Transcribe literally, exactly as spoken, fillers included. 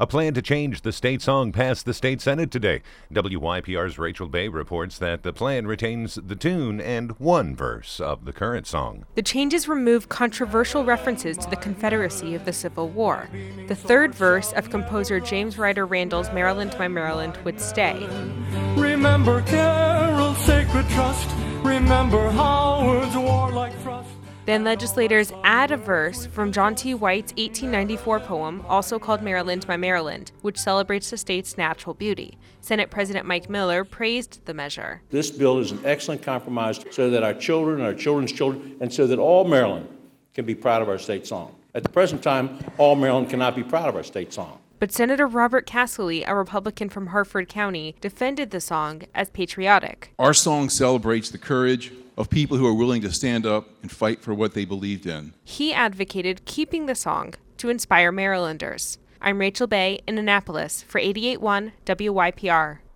A plan to change the state song passed the state Senate today. W Y P R's Rachel Bay reports that the plan retains the tune and one verse of the current song. The changes remove controversial references to the Confederacy of the Civil War. The third verse of composer James Ryder Randall's Maryland, My Maryland would stay. Remember Carroll's Sacred Trust. Remember Howard's warlike thrust. Then legislators add a verse from John T. White's eighteen ninety-four poem, also called Maryland, My Maryland, which celebrates the state's natural beauty. Senate President Mike Miller praised the measure. This bill is an excellent compromise so that our children, our children's children, and so that all Maryland can be proud of our state song. At the present time, all Maryland cannot be proud of our state song. But Senator Robert Casserly, a Republican from Harford County, defended the song as patriotic. Our song celebrates the courage of people who are willing to stand up and fight for what they believed in. He advocated keeping the song to inspire Marylanders. I'm Rachel Bay in Annapolis for eighty-eight point one W Y P R.